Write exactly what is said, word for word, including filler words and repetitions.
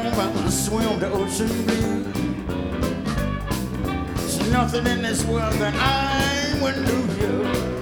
over, swim the ocean blue. There's nothing in this world that I wouldn't do, you.